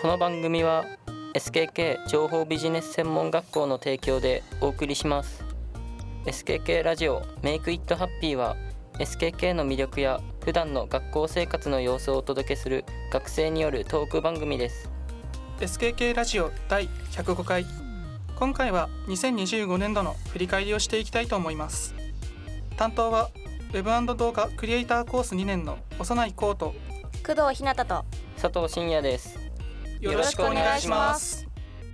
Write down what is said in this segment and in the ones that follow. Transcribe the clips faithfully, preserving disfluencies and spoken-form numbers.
この番組は エスケーケー 情報ビジネス専門学校の提供でお送りします。 エスケーケー ラジオ Make It Happy は エスケーケー の魅力や普段の学校生活の様子をお届けする学生によるトーク番組です。 エスケーケー ラジオだいひゃくごかい、今回はにせんにじゅうごねんどの振り返りをしていきたいと思います。担当はウェブ&動画クリエイターコースにねんの幼いコート、 工藤ひなたと佐藤真也です。 よろしくお願いします。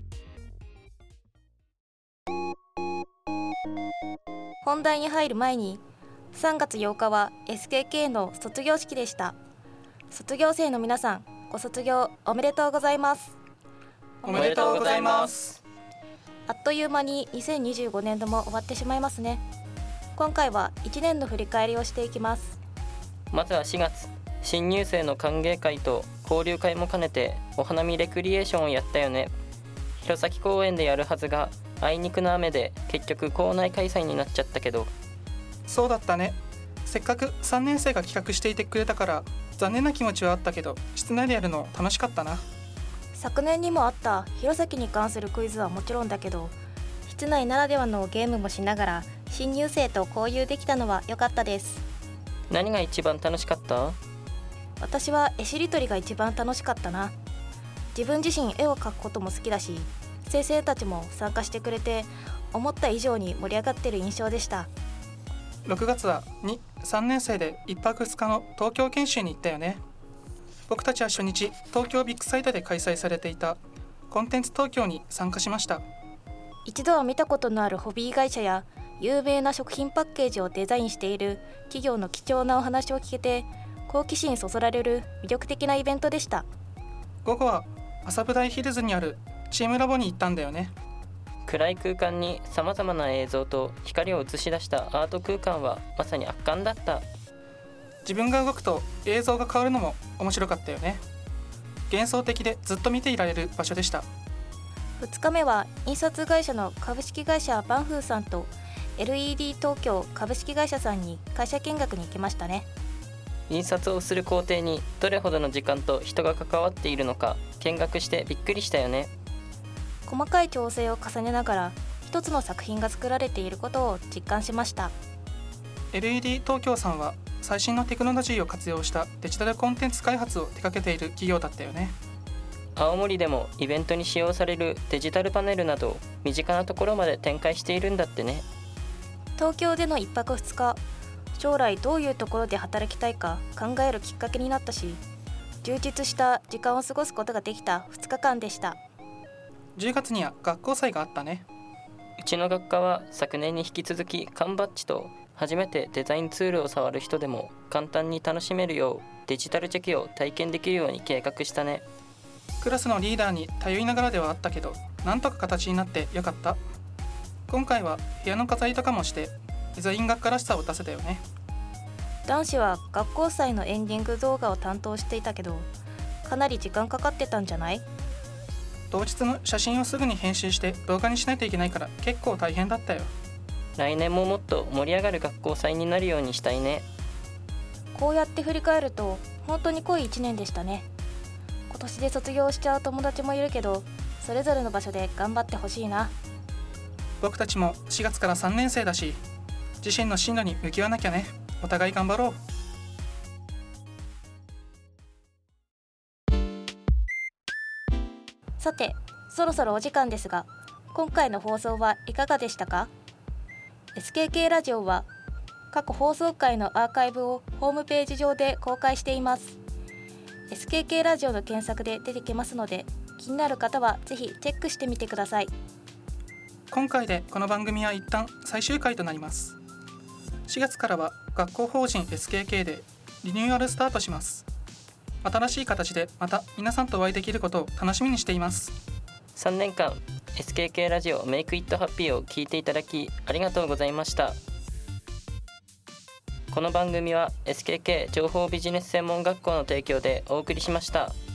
本題に入る前に、さんがつようかは エスケーケー の卒業式でした。卒業生の皆さん、ご卒業おめでとうございます。 おめでとうございます。 あっという間ににせんにじゅうごねんども終わってしまいますね。今回はいちねんの振り返りをしていきます。 まずはしがつ、新入生の歓迎会と交流会も兼ねてお花見レクリエーションをやったよね。弘前公園でやるはずがあいにくの雨で結局校内開催になっちゃったけど。 そうだったね。せっかくさんねん生が企画していてくれたから残念な気持ちはあったけど、室内でやるの楽しかったな。 昨年にもあった弘前に関するクイズはもちろんだけど、室内ならではのゲームもしながら新入生と交流できたのは良かったです。 何が一番楽しかった？ 私は絵しりとりが一番楽しかったな。自分自身絵を描くことも好きだし、先生たちも参加してくれて思った以上に盛り上がってる印象でした。 ろくがつはに、さんねん生でいっぱくふつかの東京研修に行ったよね。僕たちは初日、東京ビッグサイトで開催されていたコンテンツ東京に参加しました。 一度は見たことのあるホビー会社や有名な食品パッケージをデザインしている企業の貴重なお話を聞けて、好奇心そそられる魅力的なイベントでした。 午後は麻布台ヒルズにあるチームラボに行ったんだよね。 暗い空間にさまざまな映像と光を映し出したアート空間はまさに圧巻だった。 自分が動くと映像が変わるのも面白かったよね。幻想的でずっと見ていられる場所でした。 ふつかめは印刷会社の株式会社バンフーさんと エルイーディー 東京株式会社さんに会社見学に行きましたね。 印刷をする工程にどれほどの時間と人が関わっているのか見学してびっくりしたよね。 細かい調整を重ねながら一つの作品が作られていることを実感しました。 エルイーディー 東京さんは最新のテクノロジーを活用したデジタルコンテンツ開発を手掛けている企業だったよね。 青森でもイベントに使用されるデジタルパネルなど身近なところまで展開しているんだってね。 東京でのいっぱくふつか、将来どういうところで働きたいか考えるきっかけになったし、充実した時間を過ごすことができたふつかかんでした。 じゅうがつには学校祭があったね。 うちの学科は昨年に引き続き缶バッジと初めてデザインツールを触る人でも簡単に楽しめるようデジタルチェキを体験できるように計画したね。 クラスのリーダーに頼りながらではあったけど、なんとか形になってよかった。今回は部屋の飾りとかもしてデザイン学科らしさを出せたよね。 男子は学校祭のエンディング動画を担当していたけど、かなり時間かかってたんじゃない？ 当日の写真をすぐに編集して動画にしないといけないから結構大変だったよ。 来年ももっと盛り上がる学校祭になるようにしたいね。 こうやって振り返ると本当に濃いいちねんでしたね。今年で卒業しちゃう友達もいるけど、それぞれの場所で頑張ってほしいな。 僕たちもしがつからさんねん生だし、自身の進路に向き合わなきゃね。お互い頑張ろう。 さて、そろそろお時間ですが、今回の放送はいかがでしたか？ エスケーケー ラジオは過去放送回のアーカイブをホームページ上で公開しています。 エスケーケー ラジオの検索で出てきますので、気になる方はぜひチェックしてみてください。 今回でこの番組は一旦最終回となります。しがつからは学校法人 エスケーケー でリニューアルスタートします。新しい形でまた皆さんとお会いできることを楽しみにしています。 さんねんかん エスケーケー ラジオ Make It Happy を聞いていただきありがとうございました。この番組は エスケーケー 情報ビジネス専門学校の提供でお送りしました。